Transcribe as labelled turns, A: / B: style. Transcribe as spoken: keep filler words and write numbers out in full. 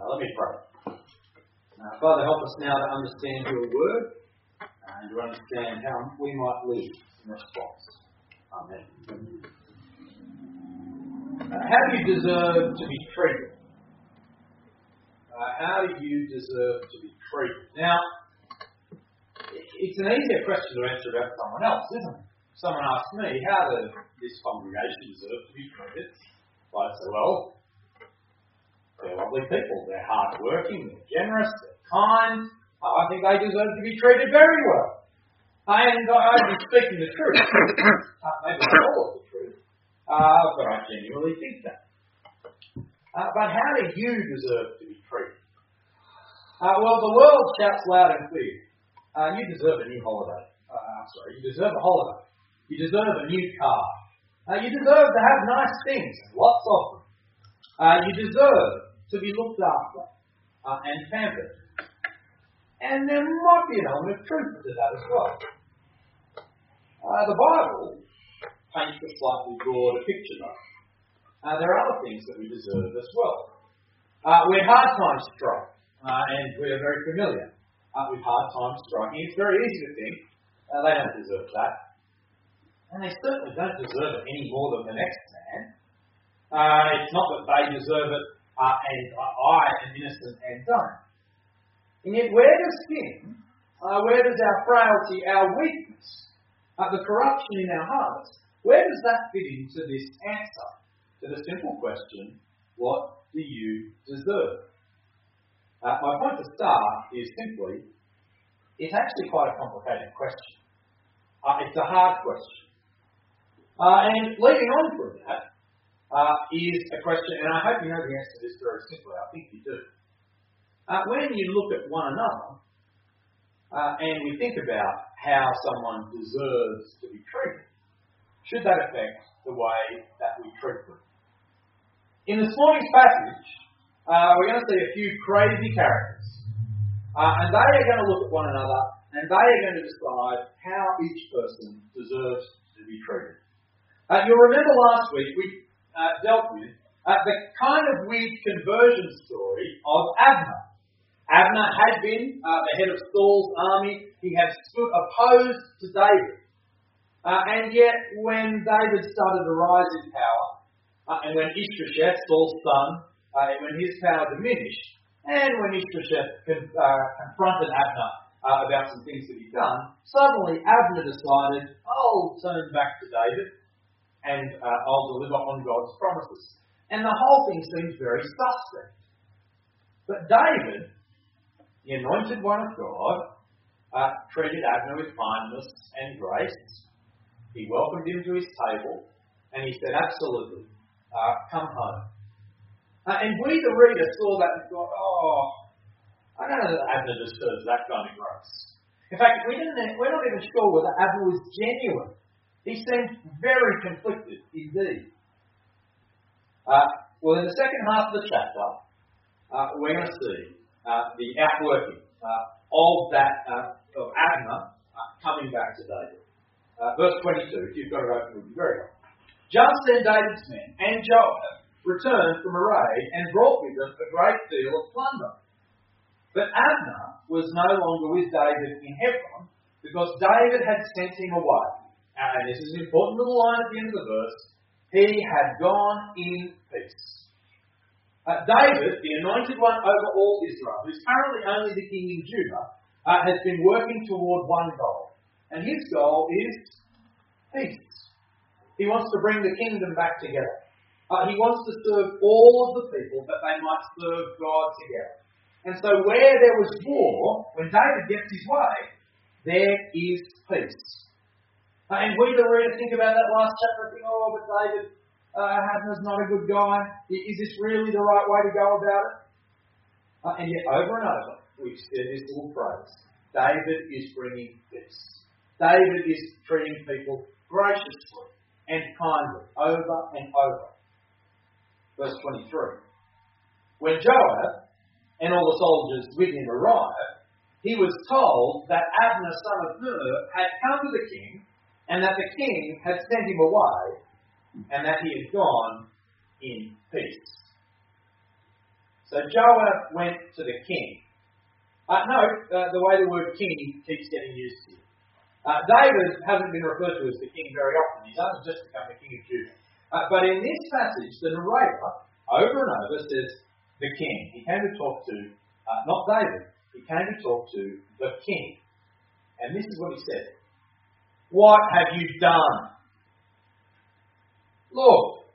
A: Uh, let me pray. Uh, Father, help us now to understand your word and to understand how we might live in response. Amen. Uh, how do you deserve to be treated? Uh, how do you deserve to be treated? Now, it's an easier question to answer about someone else, isn't it? Someone asks me, how does this congregation deserve to be treated? Well, I say, well, they're lovely people. They're hard-working, they're generous, they're kind. I think they deserve to be treated very well. And I'd be speaking the truth. Uh, maybe not all of the truth, uh, but I genuinely think that. Uh, but how do you deserve to be treated? Uh, well, the world shouts loud and clear. Uh, you deserve a new holiday. Uh, sorry, you deserve a holiday. You deserve a new car. Uh, you deserve to have nice things, lots of them. Uh, you deserve to be looked after uh, and pampered. And there might be an element of truth to that as well. Uh, the Bible paints a slightly broader picture though. Uh, there are other things that we deserve as well. Uh, when hard times strike, uh, and we're very familiar uh, with hard times striking, it's very easy to think uh, they don't deserve that. And they certainly don't deserve it any more than the next man. Uh, it's not that they deserve it uh, and I am innocent and don't. And yet where does sin, uh, where does our frailty, our weakness, uh, the corruption in our hearts, where does that fit into this answer to the simple question, what do you deserve? Uh, my point to start is simply, it's actually quite a complicated question. Uh, it's a hard question. Uh, and leading on from that uh, is a question, and I hope you know the answer to this very simply. I think you do. Uh, when you look at one another uh, and we think about how someone deserves to be treated, should that affect the way that we treat them? In this morning's passage, uh, we're going to see a few crazy characters. Uh, and they are going to look at one another and they are going to decide how each person deserves to be treated. Uh, you'll remember last week we uh, dealt with uh, the kind of weird conversion story of Abner. Abner had been uh, the head of Saul's army. He had stood opposed to David. Uh, and yet when David started to rise in power, uh, and when Ishbosheth, Saul's son, uh, when his power diminished, and when Ishbosheth con- uh, confronted Abner uh, about some things that he'd done, suddenly Abner decided, I'll turn back to David and uh, I'll deliver on God's promises. And the whole thing seems very suspect. But David, the anointed one of God, uh, treated Abner with kindness and grace. He welcomed him to his table and he said, absolutely, uh, come home. Uh, and we, the reader, saw that and thought, oh, I don't know that Abner deserves that kind of grace. In fact, we didn't, we're not even sure whether Abner was genuine. He seemed very conflicted indeed. Uh, well, in the second half of the chapter, uh, we're going to see uh, the outworking uh, of that uh, of Abner uh, coming back to David. Uh, verse twenty-two, if you've got it open, would be very helpful. Just then David's men and Joab returned from a raid and brought with them a great deal of plunder. But Abner was no longer with David in Hebron because David had sent him away. And this is an important little line at the end of the verse. He had gone in peace. Uh, David, the anointed one over all Israel, who's currently only the king in Judah, uh, has been working toward one goal. And his goal is peace. He wants to bring the kingdom back together. Uh, he wants to serve all of the people that they might serve God together. And so where there was war, when David gets his way, there is peace. Uh, and we, the reader, think about that last chapter and think, oh, but David, uh, Abner's not a good guy. Is this really the right way to go about it? Uh, and yet, over and over, we've said this little phrase. David is bringing peace. David is treating people graciously and kindly, over and over. Verse twenty-three. When Joab and all the soldiers with him arrived, he was told that Abner, son of Ner, had come to the king, and that the king had sent him away, and that he had gone in peace. So Joab went to the king. Uh, note uh, the way the word king keeps getting used here. Uh, David hasn't been referred to as the king very often. He's only just become the king of Judah. Uh, but in this passage, the narrator, over and over, says the king. He came to talk to, uh, not David, he came to talk to the king. And this is what he said. What have you done? Look,